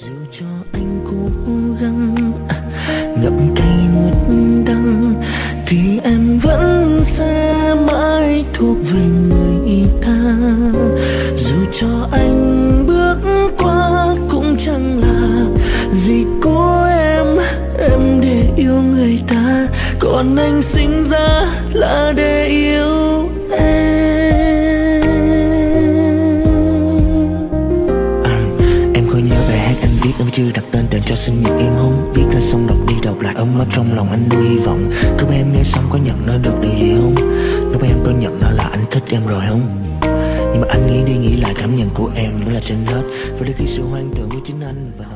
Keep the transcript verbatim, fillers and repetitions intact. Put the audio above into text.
Dù cho anh cố gắng ngậm cay nuốt đắng thì em vẫn sẽ mãi thuộc về người ta. Dù cho anh bước qua cũng chẳng là gì của em, em để yêu người ta, còn anh sinh ra là để yêu em. À, em có nhớ bài hát anh viết em chưa đặt tên đền cho sinh nhật em không? Viết ra xong đọc đi đọc lại ấm áp trong lòng anh nuôi hy vọng. Lúc em nghe xong có nhận nó được điều gì không? Lúc em có nhận nó là anh thích em rồi không? Nhưng mà anh nghĩ đi nghĩ lại cảm nhận của em vẫn là trên hết, và đôi khi sự hoang tưởng của chính anh và